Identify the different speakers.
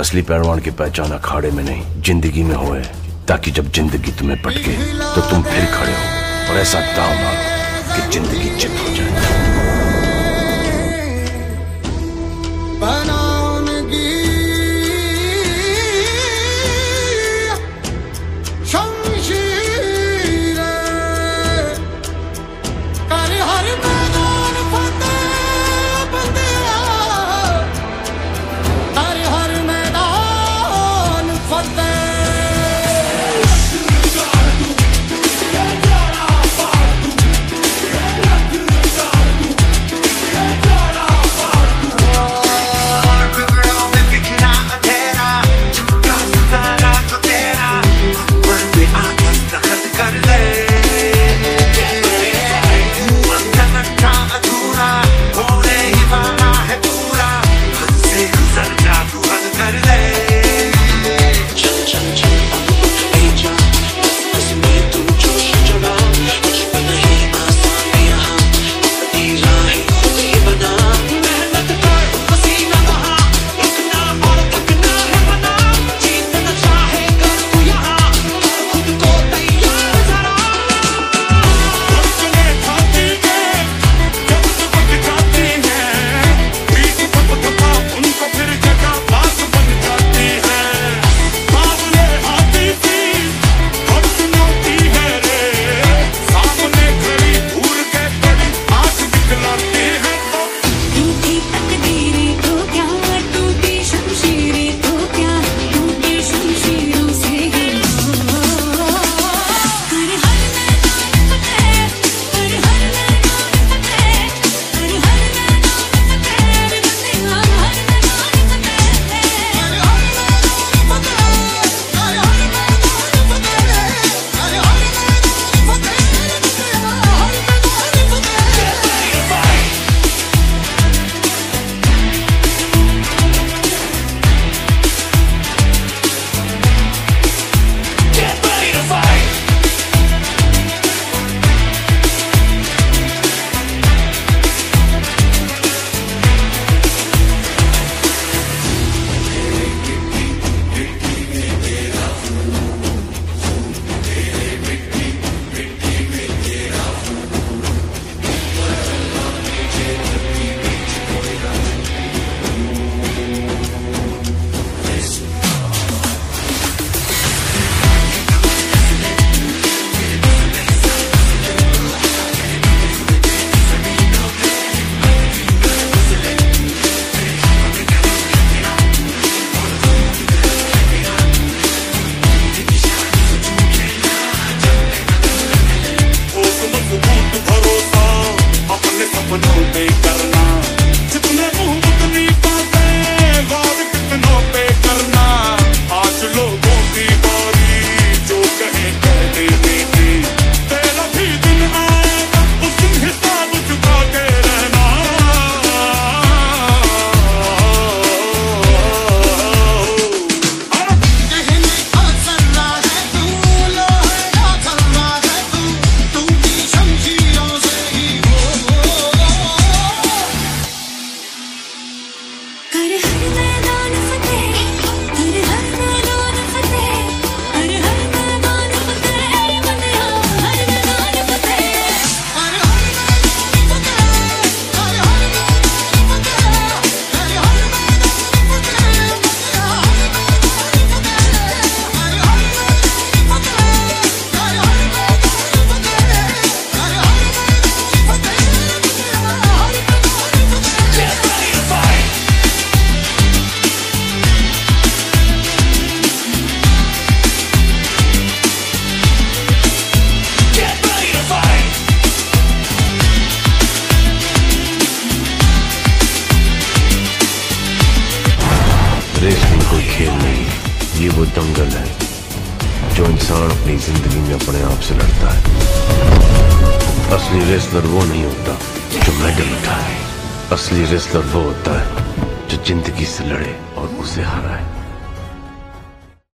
Speaker 1: असली पहलवान की पहचान अखाड़े में नहीं जिंदगी में होए, ताकि जब जिंदगी तुम्हें पटके तो तुम फिर खड़े हो और ऐसा दांव मारो कि जिंदगी चित हो जाए। रेसलिंग कोई खेल नहीं, ये वो दंगल है जो इंसान अपनी जिंदगी में अपने आप से लड़ता है। असली रेसलर वो नहीं होता जो मेडल उठाए, असली रेसलर वो होता है जो जिंदगी से लड़े और उसे हराए।